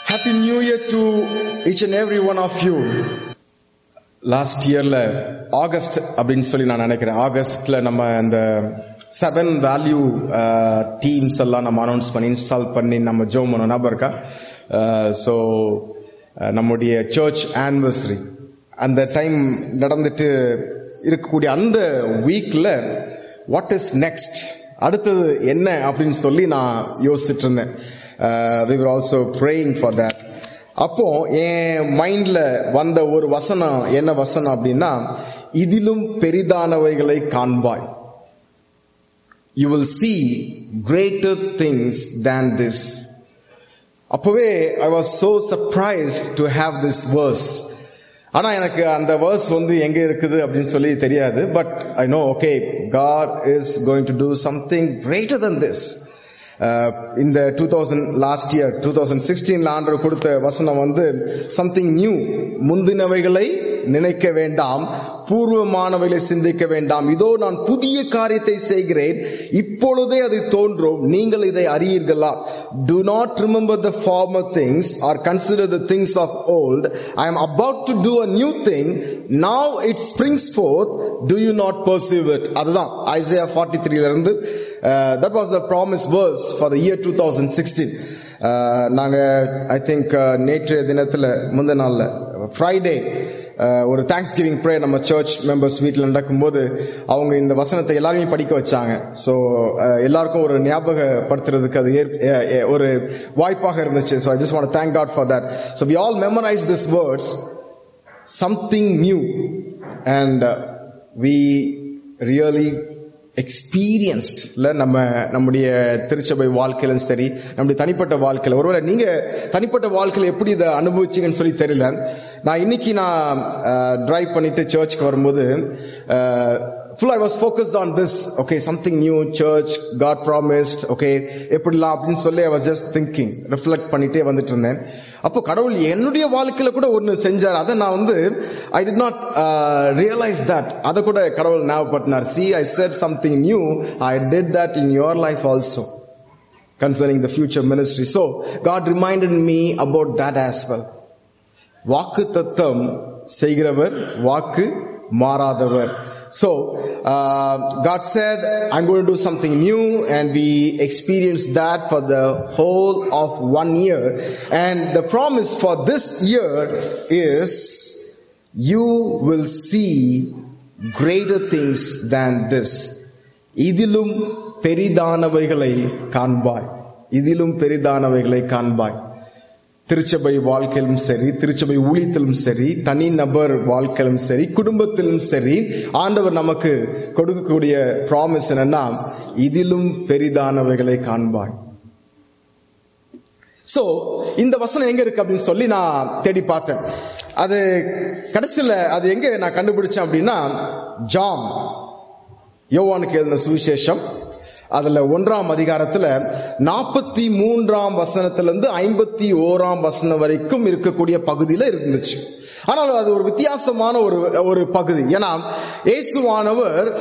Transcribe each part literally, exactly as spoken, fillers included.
Happy New Year to each and every one of you. Last இயர்ல August அப்படின்னு சொல்லி நான் நினைக்கிறேன், ஆகஸ்ட்ல நம்ம அந்த செவன் வேல்யூ டீம்ஸ் எல்லாம் நம்ம அனௌன்ஸ் பண்ணி இன்ஸ்டால் பண்ணி நம்ம ஜோம் பண்ண ஞாபகம் இருக்கா? ஸோ நம்முடைய சர்ச் ஆனிவர்சரி அந்த டைம் நடந்துட்டு இருக்கக்கூடிய அந்த வீக்ல வாட் இஸ் நெக்ஸ்ட், அடுத்தது என்ன அப்படின்னு சொல்லி நான் யோசிச்சுட்டு இருந்தேன். we were also praying for that. அப்போ என் மைண்ட்ல வந்த ஒரு வசனம் என்ன வசனம் அப்படின்னா, இதிலும் பெரிதானவைகளை காண்பாய். You will see greater things than this. அப்பவே I was so surprised to have this verse. ஆனா எனக்கு அந்த verse வந்து எங்க இருக்குது அப்படின்னு சொல்லி தெரியாது. But I know, okay, God is going to do something greater than this. இந்த two thousand last year twenty sixteen ல ஆண்டவர் கொடுத்த வசனம் வந்து something new, முந்தினவைகளை நினைக்க வேண்டாம், பூர்வமானவைகளை சிந்திக்க வேண்டாம், இதோ நான் புதிய காரியத்தை செய்கிறேன், இப்பொழுதே அது தோன்றும், நீங்கள் இதை அறியீர்களா? Do not remember the former things or consider the things of old. I am about to do a new thing, now it springs forth, do you not perceive it? அதுதான் Isaiah forty-three ல இருந்து. Uh, that was the promise verse for the year twenty sixteen. uh, நாங்க I think uh, நேற்றைய தினத்துல முந்த நாள்ல Friday ஒரு thanksgiving prayer நம்ம சர்ச் மெம்பர்ஸ் வீட்டில் நடக்கும்போது அவங்க இந்த வசனத்தை எல்லாருமே படிக்க வச்சாங்க. ஸோ எல்லாருக்கும் ஒரு ஞாபகப்படுத்துறதுக்கு அது ஒரு வாய்ப்பாக இருந்துச்சு. So I just want to thank God for that. So we all memorize this words, something new, and we really experienced இல்ல நம்ம நம்முடைய திருச்சபை வாழ்க்கையிலும் சரி, நம்முடைய தனிப்பட்ட வாழ்க்கையில. ஒருவேளை நீங்க தனிப்பட்ட வாழ்க்கையில எப்படி இதை அனுபவிச்சீங்கன்னு சொல்லி தெரியல. நான் இன்னைக்கு நான் டிரைவ் பண்ணிட்டு சர்ச்சுக்கு வரும்போது full I was focused on this, okay, something new, church, God promised, okay, எப்படிலாம் அப்படின்னு சொல்லி I was just thinking, reflect பண்ணிட்டே வந்துட்டு இருந்தேன். அப்போ கடவுள் என்னுடைய வாழ்க்கையில கூட ஒன்னு செஞ்சார். அதை நான் வந்து I did not uh, realize that. அதை கூட கடவுள் ஞாபகப்படுத்தினார். See, I said something new, I did that in your life also concerning the future ministry. So God reminded me about that as well. வாக்கு தத்தம் செய்கிறவர், வாக்கு மாறாதவர். So uh, God said, I'm going to do something new, and we experienced that for the whole of one year. And the promise for this year is, you will see greater things than this. இதிலும் பெரிதானவைகளை காண்பாய், இதிலும் பெரிதானவைகளை காண்பாய். திருச்சபை வாழ்க்கையிலும் சரி, திருச்சபை ஊழியத்திலும் சரி, தனி நபர் வாழ்க்கையிலும் சரி, குடும்பத்திலும் சரி, ஆண்டவர் நமக்கு கொடுக்கக்கூடிய ப்ராமிஸ் என்னன்னா, இதிலும் பெரிதானவைகளை காண்பாய். சோ இந்த வசனம் எங்க இருக்கு அப்படின்னு சொல்லி நான் தேடி பார்த்தேன். அது கடைசியில அது எங்க நான் கண்டுபிடிச்சேன் அப்படின்னா, ஜான் யோவானுக்கு எழுதின சுவிசேஷம் அதுல ஒன்றாம் அதிகாரத்துல நாற்பத்தி மூன்றாம் வசனத்திலிருந்து ஐம்பத்தி ஓராம் வசனம் வரைக்கும் இருக்கக்கூடிய பகுதியில இருந்துச்சு. ஆனால் அது ஒரு வித்தியாசமான ஒரு ஒரு பகுதி. ஏன்னா இயேசுவானவர்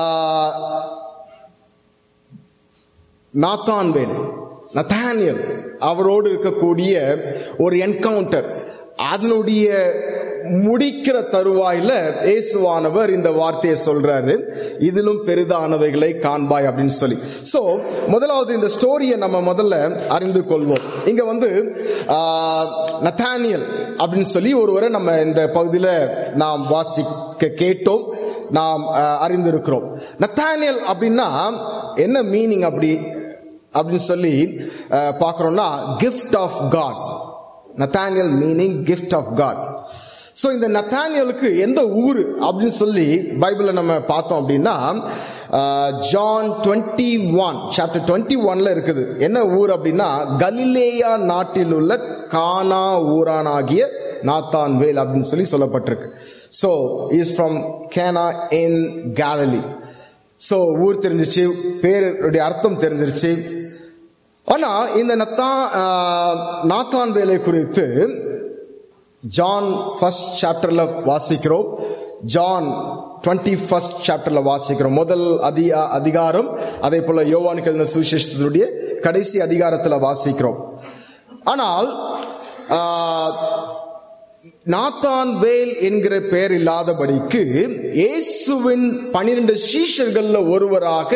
நாத்தான்வேல், நத்தானியல் அவரோடு இருக்கக்கூடிய ஒரு என்கவுண்டர், அதனுடைய முடிக்கிற தருவாயில இயேசுவானவர் இந்த வார்த்தையை சொல்றாரு, இதிலும் பெரிதானவைகளை காண்பாய் அப்படின்னு சொல்லி. சோ முதலாவது இந்த ஸ்டோரியை நம்ம முதல்ல அறிந்து கொள்வோம். இங்க வந்து நத்தானியல் அப்படின்னு சொல்லி ஒருவரை நம்ம இந்த பகுதியில நாம் வாசிக்க கேட்டோம், நாம் அறிந்திருக்கிறோம். நத்தானியல் அப்படின்னா என்ன மீனிங் அப்படி அப்படின்னு சொல்லி பாக்குறோம்னா, gift of God. Nathaniel meaning gift of God. So இந்த நத்தானியலுக்கு எந்த ஊரு அப்படின்னு சொல்லி பைபிள்ல நம்ம பார்த்தோம் அப்படின்னா, John twenty one chapter twenty ஒன்ல இருக்குது. என்ன ஊர் அப்படின்னா, கலிலேயா நாட்டில் உள்ள கானா ஊரானாகிய நாத்தான்வேல் அப்படின்னு சொல்லி சொல்லப்பட்டிருக்கு. So is from Cana in Galilee. So ஊர் தெரிஞ்சிச்சு, பேருடைய அர்த்தம் தெரிஞ்சிருச்சு. ஆனா இந்த நத்தா நாத்தான்வேலை குறித்து ஜான் ஃபர்ஸ்ட் சாப்டர்ல வாசிக்கிறோம், ஜான் டுவெண்ட்டி ஃபர்ஸ்ட் சாப்டர்ல வாசிக்கிறோம். முதல் அதிகாரம், அதே போல யோவானுக்கு எழுதின சுவிசேஷத்தினுடைய கடைசி அதிகாரத்துல வாசிக்கிறோம். ஆனால் நாத்தான் வேல் என்கிற பெயர் இல்லாதபடிக்கு இயேசுவின் பனிரெண்டு சீஷர்கள்ல ஒருவராக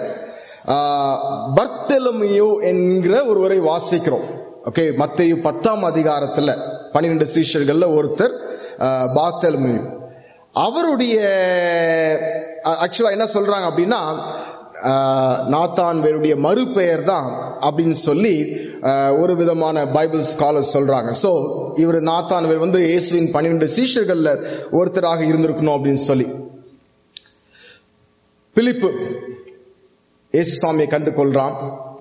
பர்த்தலமியோ என்கிற ஒருவரை வாசிக்கிறோம். ஓகே, மத்தேயு பத்தாம் அதிகாரத்துல பனிரெண்டு சீஷர்கள்ல ஒருத்தர் பர்த்தலமியோ. அவருடைய ஆக்சுவலா என்ன சொல்றாங்க அப்படின்னா, நாத்தான் வேலுடைய மறுபெயர் தான் அப்படின்னு சொல்லி ஒரு விதமான பைபிள் ஸ்காலர் சொல்றாங்க. சோ இவர் நாத்தான் வேல் வந்து இயேசுவின் பன்னிரண்டு சீஷர்கள்ல ஒருத்தராக இருந்திருக்கணும் அப்படின்னு சொல்லி. பிலிப்பு இயேசு சாமியை கண்டு கொள்றான்.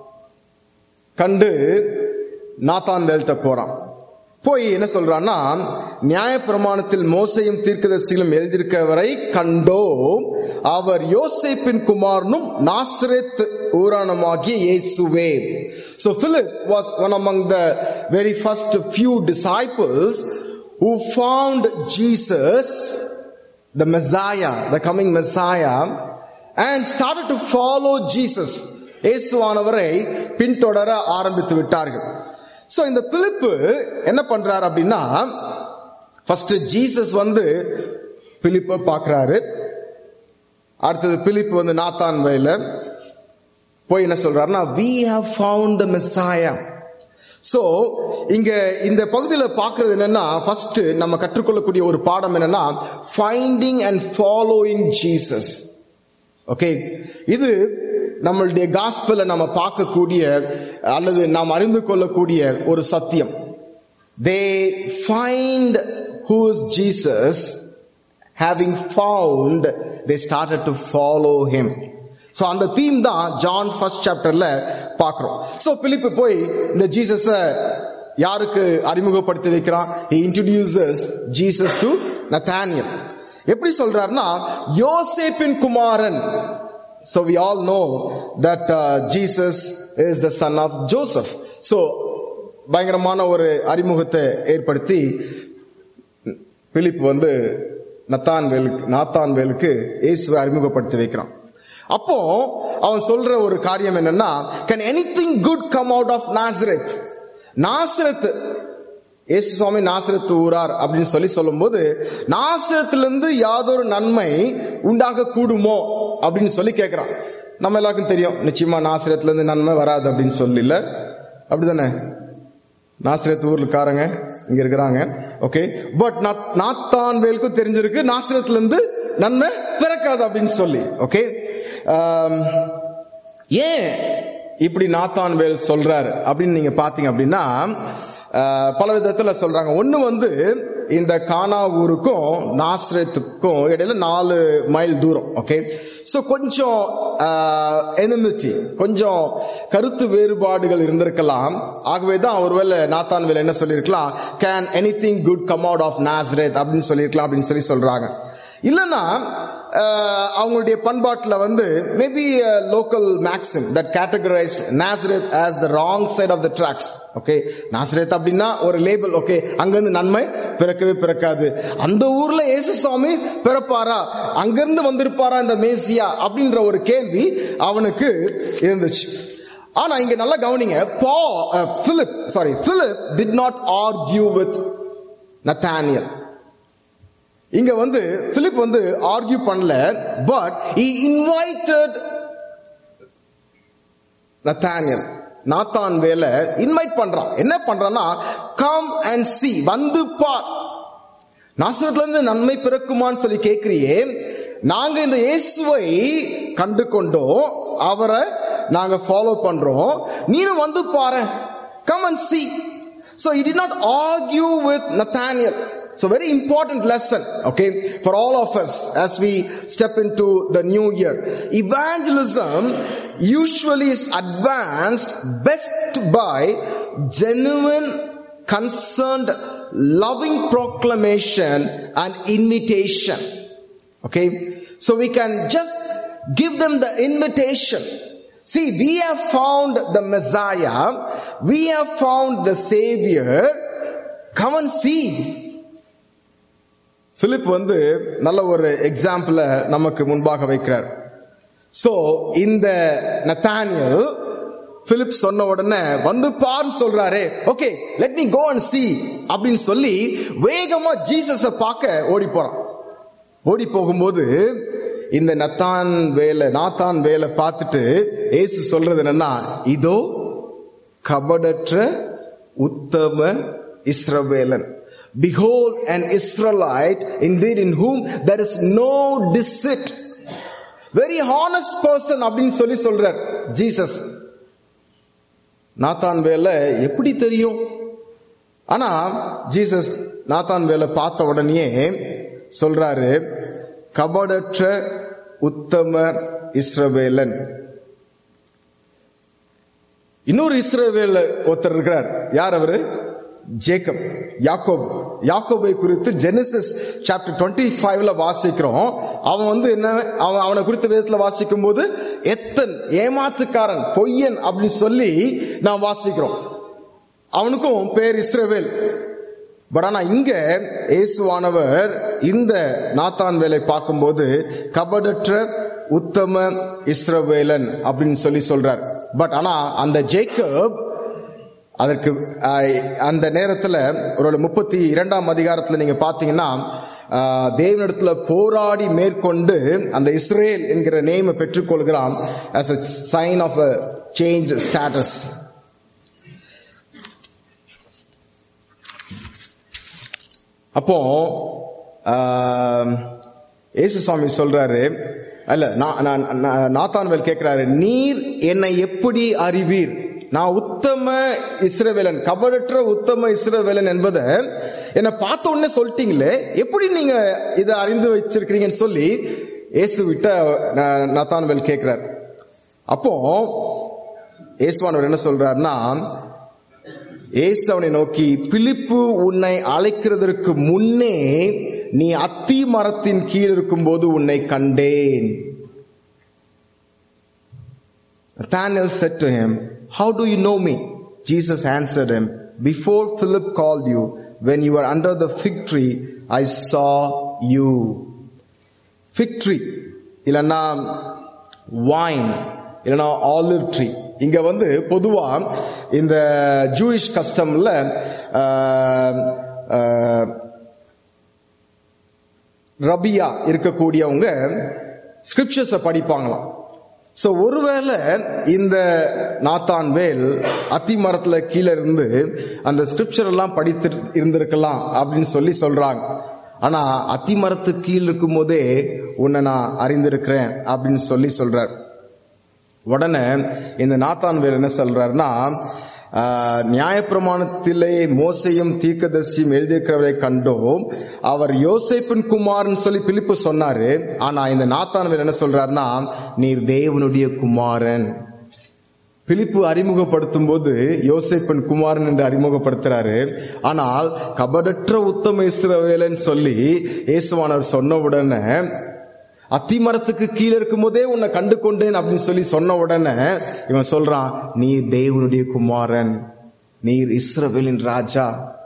கண்டு நாத்தான் வேல்கிட்ட போறான். போய் என்ன சொல்றான்னா, நியாய பிரமாணத்தில் மோசையும் தீர்க்கதரிசிகளும் எழுதியிருக்கவரை கண்டோ, அவர் யோசேப்பின் குமாரனும் நாசரேத் ஊரானுமாகிய இயேசுவே. So Philip was one among the very first few disciples who found Jesus, the Messiah, the coming Messiah, and started to follow Jesus. இயேசுவானவரை பின்தொடர ஆரம்பித்து விட்டார்கள். சோ இந்த பிலிப்பு என்ன பண்றாரு அப்படின்னா, ஃபர்ஸ்ட் ஜீசஸ் வந்து பிலிப்பை பார்க்கிறாரு. அடுத்தது பிலிப்பு வந்து நாத்தான் வேல போய் என்ன சொல்றாருன்னா, we have found the Messiah. So இங்க இந்த பகுதியில பார்க்கிறது என்னன்னா, ஃபர்ஸ்ட் நம்ம கற்றுக்கொள்ளக்கூடிய ஒரு பாடம் என்னன்னா, finding and following Jesus. Okay, இது நம்மளுடைய காஸ்பல்ல நம்ம பார்க்கக்கூடிய அல்லது நாம் அறிந்து கொள்ளக்கூடிய ஒரு சத்தியம். They find who is Jesus, having found they started to follow him. So அந்த தீம் தான் ஜான் ஃபர்ஸ்ட் சாப்டர்ல பார்க்கிறோம். சோ பிலிப்பு போய் இந்த ஜீசஸ யாருக்கு அறிமுகப்படுத்தி வைக்கிறான்? he introduces Jesus to Nathaniel. எப்படி சொல்றாருன்னா, யோசேப்பின் குமாரன். So we all know that uh, Jesus is the son of Joseph. So பயங்கரமான ஒரு அறிமுகத்தை ஏற்படுத்தி பிலிப் வந்து நத்தான் வேலுக்கு நாத்தான் வேலுக்கு இயேசுவை அறிமுகப்படுத்தி வைக்கிறான். அப்போ அவன் சொல்ற ஒரு காரியம் என்னன்னா, can anything good come out of Nazareth? Nazareth, இயேசு சுவாமி நாசரத் ஊரார் அப்படின்னு சொல்லி சொல்லும் போது, நாசரத்திலிருந்து யாதொரு நன்மை உண்டாக கூடுமோ அப்படின்னு சொல்லி கேட்கிறான். நம்ம எல்லாருக்கும் தெரியும், நிச்சயமா நாசரத்துல இருந்து நன்மை வராது அப்படின்னு சொல்லி, இல்ல அப்படிதானே? நாசரத் ஊர்லக்காரங்க இங்க இருக்கிறாங்க. ஓகே, பட் நாத்தான் வேலுக்கும் தெரிஞ்சிருக்கு நாசரத்துல இருந்து நன்மை பிறக்காது அப்படின்னு சொல்லி. ஓகே, ஏன் இப்படி நாத்தான் வேல் சொல்றாரு அப்படின்னு நீங்க பாத்தீங்க அப்படின்னா, பல விதத்துல சொல்றாங்க. ஒண்ணு வந்து இந்த கானா ஊருக்கும் நாசரேத்துக்கும் இடையில நாலு மைல் தூரம். ஓகே, சோ கொஞ்சம் எனிமிட்டி, கொஞ்சம் கருத்து வேறுபாடுகள் இருந்திருக்கலாம். ஆகவேதான் ஒருவேளை நாத்தான் வேல் என்ன சொல்லிருக்கலாம், can anything good come out of Nazareth அப்படின்னு சொல்லிருக்கலாம் அப்படின்னு சொல்லி சொல்றாங்க. இல்லன்னா அவங்களுடைய பண்பாட்டுல வந்து maybe local maxim that categorize Nazareth as the wrong side of the tracks. Okay, Nazareth அப்படின்னா ஒரு லேபிள். ஓகே, அங்கிருந்து நன்மை பிறக்கவே பிறக்காது. அந்த ஊர்ல இயேசு சுவாமி பிறப்பாரா, அங்கிருந்து வந்திருப்பாரா இந்த மேசியா அப்படின்ற ஒரு கேள்வி அவனுக்கு இருந்துச்சு. ஆனா இங்க நல்லா கவனிங்க, Paul Philip sorry Philip did not argue with Nathaniel. இங்க வந்து பிலிப் வந்து ஆர்கியூ பண்ணல, பட் he invited Nathaniel, நாத்தான் வேல இன்வைட் பண்றான். என்ன பண்றான்னா, கம் அண்ட் see, வந்து பார், நாசரத்துல இருந்து நன்மை பிறக்குமான்னு சொல்லி கேட்கிறியே, நாங்க இந்த இயேசுவை கண்டு கொண்டோம், அவரை நாங்க ஃபாலோ பண்றோம், நீனும் வந்து பாரு, come and see. So he did not argue with Nathaniel. So very important lesson, okay, for all of us as we step into the new year. Evangelism usually is advanced best by genuine, concerned, loving proclamation and invitation. Okay, so we can just give them the invitation. See, we have found the Messiah, we have found the Savior, come and see. Philip வந்து நல்ல ஒரு எக்ஸாம்பிள நமக்கு முன்பாக வைக்கிறார். So இந்த Nathaniel Philip சொன்ன உடனே வந்து பார் சொல்றாரு. Okay, let me go and see அப்படின்னு சொல்லி வேகமா ஜீசஸ பார்க்க ஓடி போறான். ஓடி போகும்போது இந்த நத்தான் வேலை நாத்தான் வேலை பார்த்துட்டு இயேசு சொல்றது என்னன்னா, இதோ கபடற்ற உத்தம இஸ்ரவேலன். Behold an Israelite indeed in whom there is no deceit. Very honest person அப்படின்னு சொல்லி சொல்றார் ஜீசஸ். நாத்தான் வேலை எப்படி தெரியும்? ஆனா ஜீசஸ் நாத்தான் வேலை பார்த்த உடனே சொல்றாரு, கபடற்ற உத்தம இஸ்ரவேலன். இன்னொரு இஸ்ரவேல் ஒருத்தர் இருக்கிறார். யார் அவரு? ஜேக்கப், யாக்கோப். யாக்கோபை குறித்து ஜெனசிஸ் சாப்டர் டுவெண்ட்டி ஃபைவ்ல வாசிக்கிறோம். அவன் வந்து என்ன, அவன் அவனை குறித்த விதத்துல வாசிக்கும் போது எத்தன், ஏமாத்துக்காரன், பொய்யன் அப்படின்னு சொல்லி நாம் வாசிக்கிறோம். அவனுக்கும் பேர் இஸ்ரவேல். பட் ஆனா இங்க இயேசுவானவர் இந்த நாத்தான் வேலை பார்க்கும்போது கபடற்ற உத்தம இஸ்ரவேலன் அப்படின்னு சொல்லி சொல்றார். பட் ஆனா அந்த ஜேக்கப் அதற்கு அந்த நேரத்துல ஒரு முப்பத்தி இரண்டாம் அதிகாரத்துல நீங்க பாத்தீங்கன்னா தேவனிடத்துல போராடி மேற்கொண்டு அந்த இஸ்ரேல் என்கிற நேமை பெற்றுக்கொள்கிறான் as a sign of a changed status. அப்போ இயேசு சுவாமி சொல்றாரு, அல்ல நாத்தான்வேல் கேட்கிறாரு, நீர் என்னை எப்படி அறிவீர்? நான் உத்தம இஸ்ரவேலன், கபடற்ற உத்தம இஸ்ரவேலன் என்பதை என்ன பார்த்த உடனே சொல்லிட்டீங்களே, எப்படி நீங்க இதை அறிந்து வச்சிருக்கிறீங்கன்னு சொல்லி இயேசு விட்ட நாத்தான்வேல் கேட்கிறார். அப்போ இயேசுவானவர் என்ன சொல்றாருன்னா, இயேசு அவனை நோக்கி, பிலிப்பு உன்னை அழைக்கிறதற்கு முன்னே நீ அத்தி மரத்தின் கீழ் இருக்கும் போது உன்னை கண்டேன். Nathanael said to him, how do you know me? Jesus answered him, before Philip called you, when you were under the fig tree, I saw you. Fig tree இல்லனா wine இல்லனா olive tree. இங்க வந்து பொதுவா இந்த Jewish கஸ்டம்ல Rabia இருக்கக்கூடியவங்க scriptures படிப்பாங்களாம். So ஒருவேளை இந்த நாத்தான்வேல் அத்தி மரத்துல கீழே இருந்து அந்த ஸ்கிரிப்சர் எல்லாம் படித்து இருந்திருக்கலாம் அப்படின்னு சொல்லி சொல்றாங்க. ஆனா அத்தி மரத்து கீழ் இருக்கும் போதே உன்னை நான் அறிந்திருக்கிறேன் அப்படின்னு சொல்லி சொல்றார். உடனே இந்த நாத்தான்வேல் என்ன சொல்றாருன்னா, நியாயப்பிரமாணத்திலே மோசையும் தீர்க்கதரிசியும் எழுதியிருக்கிறவரை கண்டோம், அவர் யோசேப்பின் குமாரன் சொல்லி பிலிப்பு சொன்னாரு. ஆனா இந்த நாத்தான்வேல் என்ன சொல்றாருன்னா, நீர் தேவனுடைய குமாரன். பிலிப்பு அறிமுகப்படுத்தும் போது யோசேப்பின் குமாரன் என்று அறிமுகப்படுத்துறாரு. ஆனால் கபடற்ற உத்தம இஸ்ரவேலன் சொல்லி இயேசுவானவர் சொன்ன உடனே, அத்திமரத்துக்கு கீழே இருக்கும் போதே உன்னை கண்டு கொண்டேன் அப்படின்னு சொல்லி சொன்ன உடனே இவன் சொல்றான், நீர் தேவனுடைய குமாரன், நீர் இஸ்ரவேலின் ராஜா.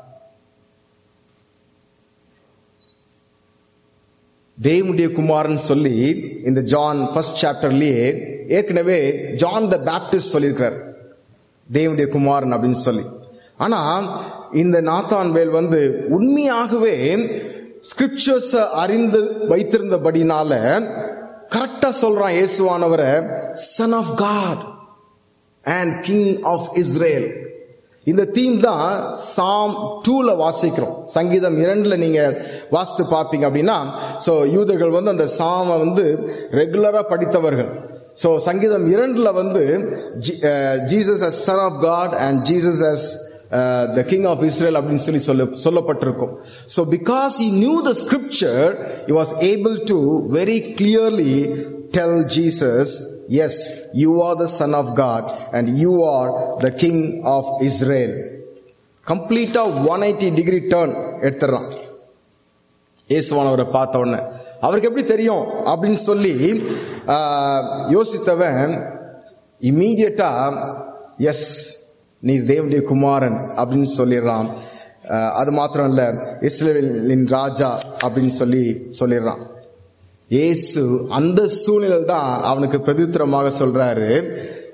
தேவனுடைய குமாரன் சொல்லி இந்த ஜான் ஃபர்ஸ்ட் சாப்டர்லயே ஏற்கனவே ஜான் த பேப்டிஸ்ட் சொல்லியிருக்கிறார் தேவனுடைய குமாரன் அப்படின்னு சொல்லி. ஆனா இந்த நாத்தான்வேல் வந்து உண்மையாகவே ஸ்கிரிப்சர்ஸ் அறிந்து வைத்திருந்தபடினால கரெக்டா சொல்றான் இயேசுவானவரை son of God and king of Israel. இந்த தீம் தான் சாம் டூல வாசிக்கிறோம். சங்கீதம் இரண்டுல நீங்க வாசித்து பார்ப்பீங்க அப்படின்னா, சோ யூதர்கள் வந்து அந்த சாம வந்து ரெகுலரா படித்தவர்கள். சோ சங்கீதம் இரண்டுல வந்து Jesus as son of God and Jesus as Uh, the king of Israel அப்படின்னு சொல்லி சொல்ல சொல்லப்பட்டிருக்கும். So because he knew the scripture, he was able to very clearly tell Jesus, yes, you are the son of God and you are the king of Israel. Complete a one eighty degree turn எடுத்துறான் இயேசுவானவரை பார்த்த உடனே. அவருக்கு எப்படி தெரியும் அப்படின்னு சொல்லி யோசித்தவன் இமீடியட்டா S நீர் தேவனுடைய குமாரன் அப்படின்னு சொல்லிடுறான். அது மாத்திரம் இல்ல, இஸ்ரவேலின் ராஜா அப்படின்னு சொல்லி சொல்லிடுறான். இயேசு அந்த சூழ்நிலை தான் அவனுக்கு பிரதித்திரமாக சொல்றாரு,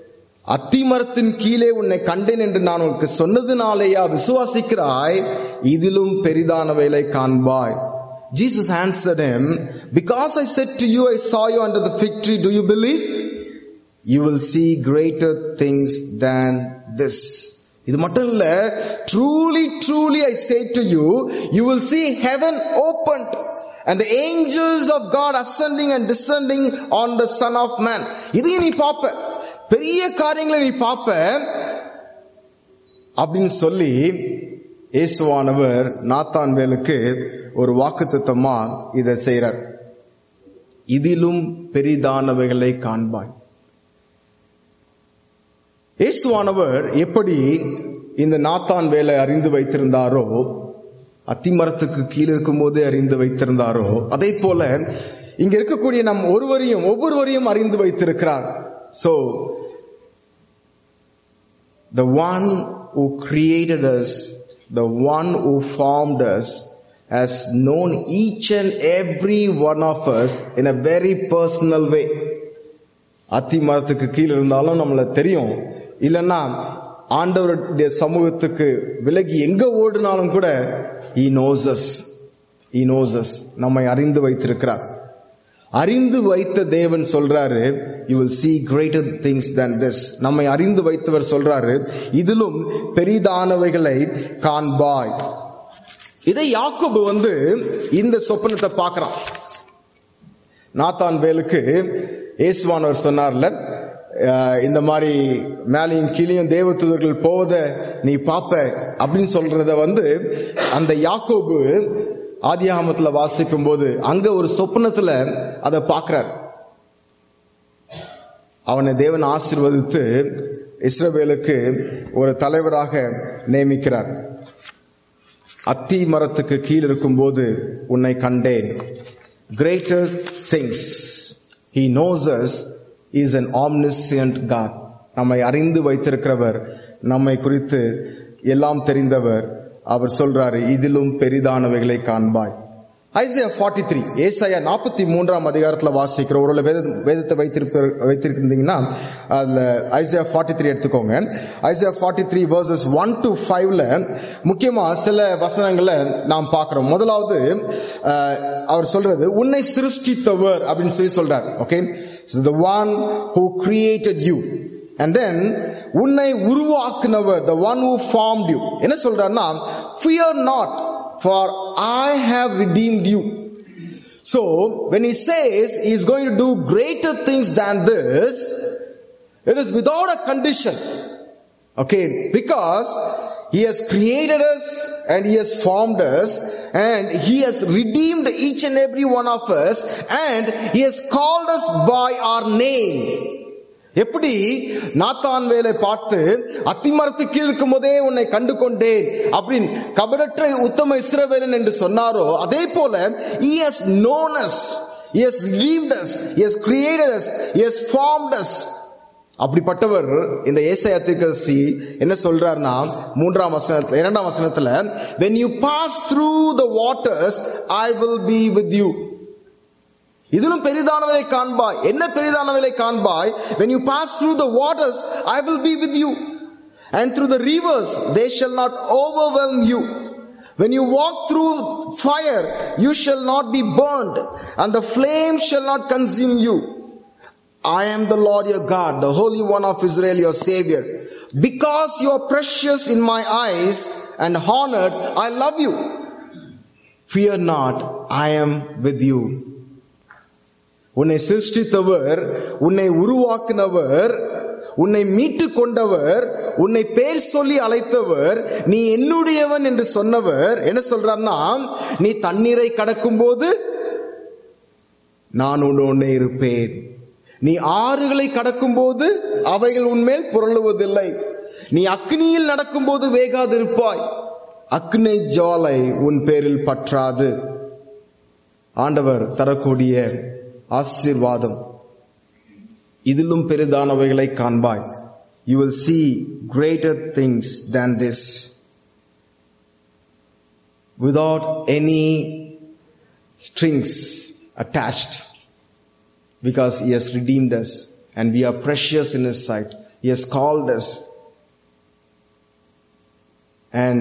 அத்திமரத்தின் கீழே உன்னை கண்டேன் என்று நான் உனக்கு சொன்னதுனாலேயா விசுவாசிக்கிறாய்? இதிலும் பெரிதானவைகளை காண்பாய். Jesus answered him, because I said to you, I saw you under the fig tree, do you believe? You will see greater things than this. இது மட்டும் இல்ல, truly truly I say to you, you will see heaven opened and the angels of God ascending and descending on the Son of Man. இதையும் நீ பாப்ப, பெரிய காரியங்களை நீ பாப்ப அப்படின்னு சொல்லி இயேசுவானவர் நாத்தான்வேலுக்கு ஒரு வாக்குத்தத்தமா இதை செய்றார். இதிலும் பெரிதானவைகளை காண்பாய். இயேசுவானவர் எப்படி இந்த நாத்தான்வேலை அறிந்து வைத்திருந்தாரோ, அத்திமரத்துக்கு கீழே இருக்கும் போதே அறிந்து வைத்திருந்தாரோ, அதே போல இங்க இருக்கக்கூடிய நம் ஒருவரையும் ஒவ்வொருவரையும் அறிந்து வைத்திருக்கிறார். So the one who created us, the one who formed us, has known each and every one of us in a very personal way. அத்திமரத்துக்கு கீழே இருந்தாலும் நம்மள தெரியும், இல்லன்னா ஆண்டவருடைய சமூகத்துக்கு விலகி எங்க ஓடினாலும் கூட he knows us, he knows us, நம்மை அறிந்து வைத்திருக்கிறார். அறிந்து வைத்த தேவன் சொல்றாரு, you will see greater things than this. நம்மை அறிந்து வைத்தவர் சொல்றாரு, இதிலும் பெரிதானவைகளை காண்பாய். இதை யாக்கோபு வந்து இந்த சொப்பனத்தை பார்க்கிறான். நாத்தான்வேலுக்கு இயேசுவானவர் சொன்னார்ல, இந்த மாதிரி மேலையும் கீழையும் தேவதூதர்கள் போவத நீ பாப்ப அப்படின்னு சொல்றத வந்து அந்த யாக்கோபு ஆதியாகமத்துல வாசிக்கும் போது அங்க ஒரு சொப்பனத்துல அதை பார்க்கிறார். அவனை தேவன் ஆசீர்வதித்து இஸ்ரவேலுக்கு ஒரு தலைவராக நியமிக்கிறார். அத்தி மரத்துக்கு கீழ் இருக்கும் போது உன்னை கண்டேன். Greater things. He knows us. He is an omniscient God. நம்மை அறிந்து வைத்திருக்கிறவர், நம்மை குறித்து எல்லாம் தெரிந்தவர். அவர் சொல்றாரு, இதிலும் பெரிதானவைகளை காண்பாய். ஐசையா forty-three, ஏசாயா நாற்பத்தி மூன்றாம் அதிகாரத்துல வாசிக்கிற ஒரு வேதத்தை வைத்திருப்ப வைத்திருந்தீங்கன்னா அதுல ஐசையா forty-three எடுத்துக்கோங்க. Isaiah forty-three verses one to five-ல முக்கியமா சில வசனங்களை நாம் பார்க்கிறோம். முதலாவது அவர் சொல்றது, உன்னை சிருஷ்டித்தவர் அப்படின்னு சொல்லி சொல்றார். Okay, so the one who created you. And then உன்னை உருவாக்குனவர், the one who formed you. என்ன சொல்றாருன்னா, fear not, for I have redeemed you. So when he says he is going to do greater things than this, it is without a condition. Okay, because he has created us and he has formed us and he has redeemed each and every one of us and he has called us by our name. எப்படி நாத்தான்வேலை பார்த்து அத்திமரத்துக்கு கீழ் இருக்கும் போதே உன்னை கண்டு கொண்டேன் அப்படின்னு கபடற்ற உத்தம இஸ்ரவேலன் என்று சொன்னாரோ, அதே போல he has known us, he has redeemed us, he has created us, he has formed us. அப்படிப்பட்டவர் இந்த ஏசாயா தீர்க்கதரிசி என்ன சொல்றார்னா, மூன்றாம் வசனத்துல இரண்டாம் வசனத்துல, when you pass through the waters I will be with you. இதிலும் பெரிதானவரை காண்பாய். என்ன பெரிதானவரை காண்பாய்? when you pass through the waters I will be with you, and through the rivers they shall not overwhelm you. when you walk through fire you shall not be burned, and the flame shall not consume you. I am the Lord your God, the Holy One of Israel, your Savior. Because you are precious in my eyes and honored, I love you. Fear not, I am with you. உன்னை சிருஷ்டித்தவர், உன்னை உருவாக்கினவர், உன்னை மீட்டு கொண்டவர், உன்னை பேர் சொல்லி அழைத்தவர், நீ என்னுடையவன் என்று சொன்னவர் என்ன சொல்றார்னா, நீ தண்ணீரை கடக்கும் போது நான் உன்னோடு இருப்பேன். நீ ஆறுகளை கடக்கும் போது அவைகள் உன்மேல் புரளுவதில்லை. நீ அக்னியில் நடக்கும் போது வேகாதிருப்பாய், அக்னி ஜுவாலை உன் பேரில் பற்றாது. ஆண்டவர் தரக்கூடிய ஆசீர்வாதம், இதிலும் பெரிதானவைகளை காண்பாய். You will see greater things than this. Without any strings attached, because he has redeemed us and we are precious in his sight. He has called us. And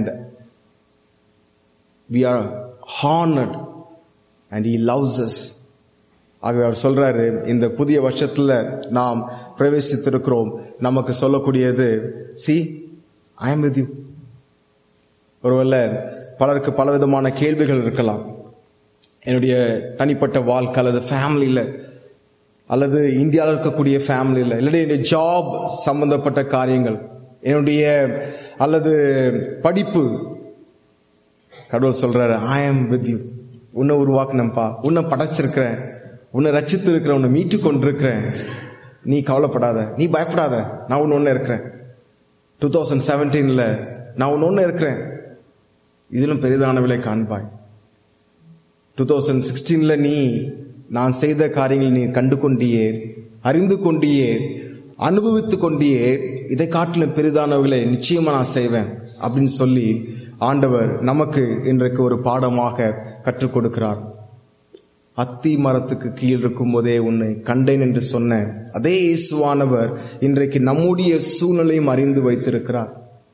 we are honored. And He loves us. ஆகவே அவர் சொல்றாரு, இந்த புதிய வருஷத்துல நாம் பிரவேசித்திருக்கிறோம். நமக்கு சொல்லக்கூடியது, see, I am with you. ஒருவேளை பலருக்கு பலவிதமான கேள்விகள் இருக்கலாம். என்னுடைய தனிப்பட்ட வாழ்க்கை அல்லது ஃபேமிலியில அல்லது இந்தியாவில் இருக்கக்கூடிய ஃபேமிலியில இல்லையா என்னுடைய ஜாப் சம்பந்தப்பட்ட காரியங்கள், என்னுடைய அல்லது படிப்பு. கடவுள் சொல்றாரு, I am with you. உன்னை உருவாக்குனப்பா, உன்னை படைச்சிருக்கிறேன், உன்னை ரட்சித்து இருக்கிறேன், உன்னை மீட்டு கொண்டிருக்கிறேன். நீ கவலைப்படாத, நீ பயப்படாத, நான் உன்ன ஒண்ணு இருக்கிறேன். டூ தௌசண்ட் செவன்டீன்ல நான் உன்ன ஒண்ணு இருக்கிறேன், இதிலும் பெரிதானவிலை காண்பாய். டூ தௌசண்ட் சிக்ஸ்டீன்ல நீ நான் செய்த காரியங்கள் நீ கண்டு கொண்டியே, அறிந்து கொண்டியே, அனுபவித்து கொண்டியே, இதை காட்டிலும் பெரிதானவர்களை நிச்சயமா நான் செய்வேன் அப்படின்னு சொல்லி ஆண்டவர் நமக்கு இன்றைக்கு ஒரு பாடமாக கற்றுக் கொடுக்கிறார். அத்தி மரத்துக்கு கீழ் இருக்கும் போதே உன்னை கண்டேன் என்று சொன்ன அதே இயேசுவானவர் இன்றைக்கு நம்முடைய சூழ்நிலையும் அறிந்து வைத்திருக்கிறார்.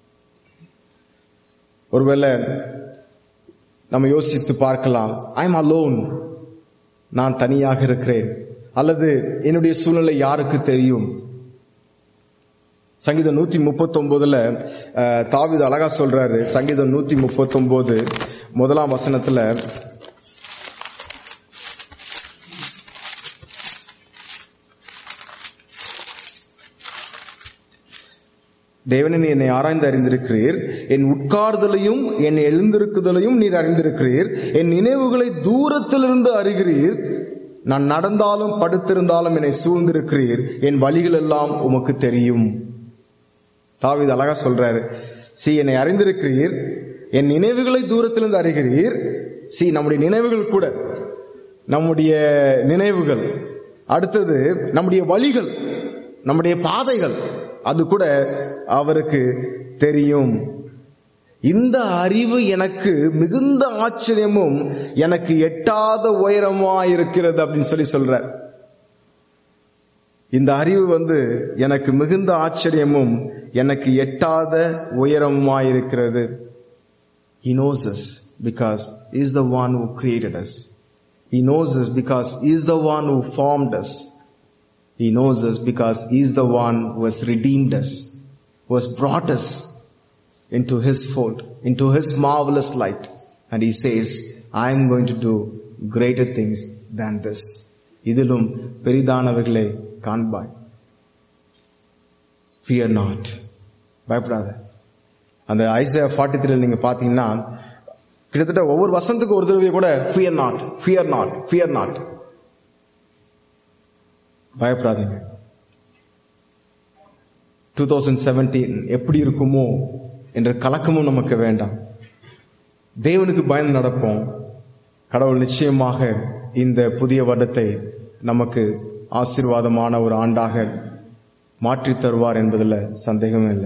ஒருவேளை நம்ம யோசித்து பார்க்கலாம், ஐ எம் அலோன், நான் தனியாக இருக்கிறேன், அல்லது என்னுடைய சூழ்நிலை யாருக்கு தெரியும்? சங்கீதம் நூத்தி முப்பத்தி ஒன்பதுல தாவீது அழகா சொல்றாரு. சங்கீதம் நூத்தி முப்பத்தி ஒன்பது முதலாம் வசனத்துல, தேவனே என்னை ஆராய்ந்து அறிந்திருக்கிறீர், என் உட்கார்தலையும் என் எழுந்திருக்குதலையும் நீர் அறிந்திருக்கிறீர், என் நினைவுகளை தூரத்திலிருந்து அறிகிறீர், நான் நடந்தாலும் படுத்திருந்தாலும் என்னை சூழ்ந்திருக்கிறீர், என் வழிகள் எல்லாம் உமக்கு தெரியும். தாவீது அழகா சொல்றாரு, சி என்னை அறிந்திருக்கிறீர், என் நினைவுகளை தூரத்திலிருந்து அறிகிறீர். சி நம்முடைய நினைவுகள் கூட, நம்முடைய நினைவுகள், அடுத்தது நம்முடைய வழிகள், நம்முடைய பாதைகள், அது கூட அவருக்கு தெரியும். இந்த அறிவு எனக்கு மிகுந்த ஆச்சரியமும் எனக்கு எட்டாத உயரமா இருக்கிறது அப்படின்னு சொல்லி சொல்ற. இந்த அறிவு வந்து எனக்கு மிகுந்த ஆச்சரியமும் எனக்கு எட்டாத உயரமா இருக்கிறது. He knows us because He is the one who created us. He knows us because He is the one who formed us. He knows us because He is the one who has redeemed us, who has brought us into His fold, into His marvelous light. And He says, I am going to do greater things than this. இதிலும் பெரிதானவைகளை காண்பாய். Fear not. பயப்படாத. அந்த Isaiah forty த்ரீல நீங்க பாத்தீங்கன்னா கிட்டத்தட்ட ஒவ்வொரு வசனத்துக்கு ஒரு தடவை கூட fear not, fear not, fear not. பயப்படாதீங்க. டூ தௌசண்ட் செவன்டீன் எப்படி இருக்குமோ என்ற கலக்கமும் நமக்கு வேண்டாம். தேவனுக்கு பயந்து நடப்போம். கடவுள் நிச்சயமாக இந்த புதிய வருடத்தை நமக்கு ஆசீர்வாதமான ஒரு ஆண்டாக மாற்றி தருவார் என்பதில் சந்தேகமே இல்லை.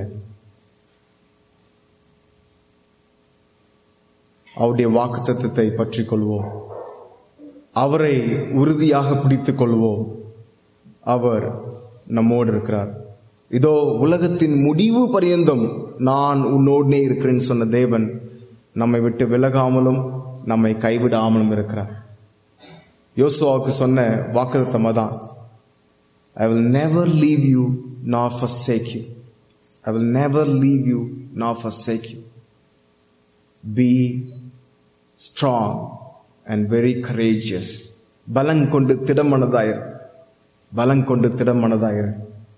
அவருடைய வாக்குத்தத்தத்தை பற்றிக் கொள்வோம், அவரை உறுதியாக பிடித்துக் கொள்வோம். அவர் நம்மோடு இருக்கிறார். இதோ உலகத்தின் முடிவு பரியந்தம் நான் உன்னோடனே இருக்கிறேன்னு சொன்ன தேவன் நம்மை விட்டு விலகாமலும் நம்மை கைவிடாமலும் இருக்கிறார். யோசுவாவுக்கு சொன்ன வாக்குத்தத்தம் தான், I will never leave you nor forsake you. I will never leave you nor forsake you. Be strong and very courageous. பலம் கொண்டு திடமனதாயிரு, பலம் கொண்டு திடமனதாயிரு.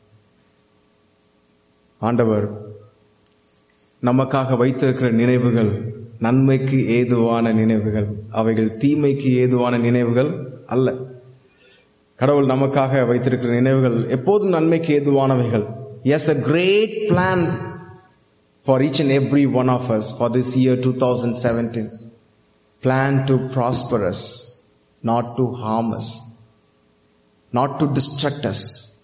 ஆண்டவர் நமக்காக வைத்திருக்கிற நினைவுகள் நன்மைக்கு ஏதுவான நினைவுகள், அவைகள் தீமைக்கு ஏதுவான நினைவுகள் அல்ல. கடவுள் நமக்காக வைத்திருக்கிற நினைவுகள் எப்போதும் நன்மைக்கு ஏதுவானவைகள். He has a great plan for each and every one of us for this year two thousand seventeen. Plan to prosper us, not to harm us, not to distract us.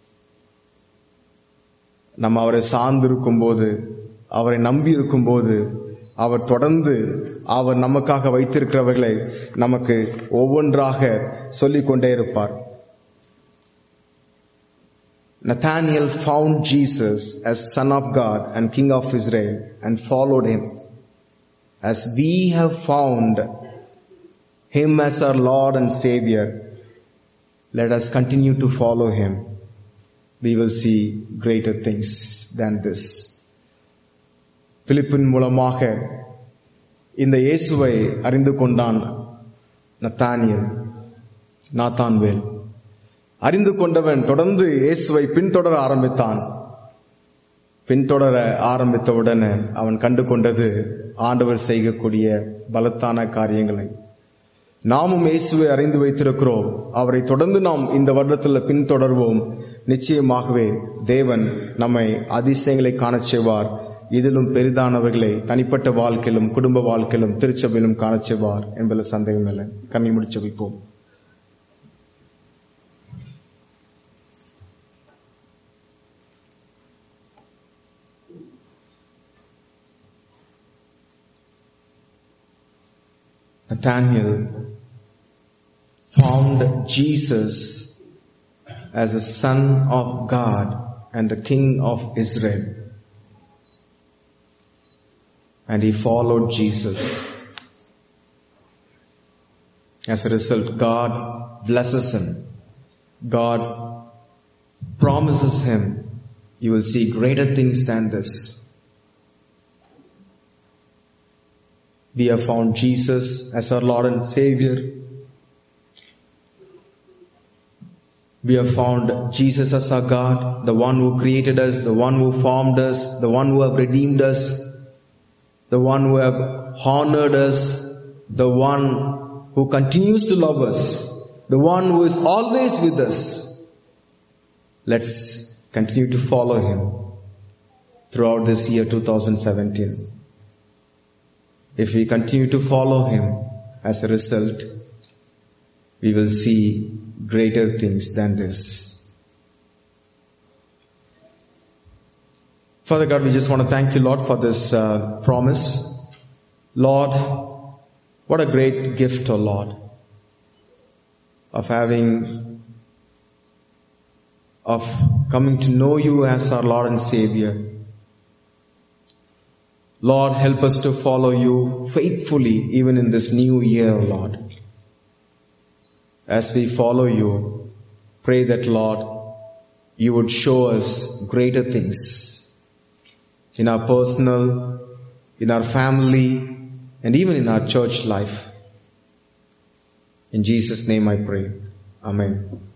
நம்ம அவரை சார்ந்து இருக்கும் போது, அவரை நம்பி இருக்கும் போது, அவர் தொடர்ந்து அவர் நமக்காக வைத்திருக்கிறவர்களை நமக்கு ஒவ்வொன்றாக சொல்லிக் கொண்டே இருப்பார். Nathanael found Jesus as Son of God and King of Israel and followed him. As we have found him as our Lord and Savior, let us continue to follow him. We will see greater things than this. பிலிப்பின் மூலமாக இந்த இயேசுவை அறிந்து கொண்டான் நத்தானியேல், நாத்தான்வேல். அறிந்து கொண்டவன் தொடர்ந்து இயேசுவை பின்தொடர ஆரம்பித்தான். பின்தொடர ஆரம்பித்தவுடனே அவன் கண்டு கொண்டது ஆண்டவர் செய்யக்கூடிய பலத்தான காரியங்களை. நாமும் இயேசுவை அறிந்து வைத்திருக்கிறோம். அவரை தொடர்ந்து நாம் இந்த வருடத்தில் பின்தொடர்வோம். நிச்சயமாகவே தேவன் நம்மை அதிசயங்களை காணச் செய்வார். இதிலும் பெரிதானவர்களை தனிப்பட்ட வாழ்க்கையிலும் குடும்ப வாழ்க்கையிலும் திருச்சபையிலும் காணச் செய்வார் என்பதில் சந்தேகம் இல்லை. கண்ணை முடிச்சு வைப்போம். Nathanael found Jesus as the Son of God and the King of Israel. And he followed Jesus. As a result, God blesses him. God promises him, you will see greater things than this. We have found Jesus as our Lord and Savior. We have found Jesus as our God, the one who created us, the one who formed us, the one who have redeemed us, the one who have honored us, the one who continues to love us, the one who is always with us. Let's continue to follow him throughout this year two thousand seventeen. If we continue to follow him, as a result, we will see greater things than this. Father God, we just want to thank you, Lord, for this uh, promise. Lord, what a great gift, oh Lord, of having, of coming to know you as our Lord and Savior. Lord, help us to follow you faithfully even in this new year, Lord. As we follow you, pray that, Lord, you would show us greater things in our personal, in our family, and even in our church life. In Jesus' name I pray. Amen.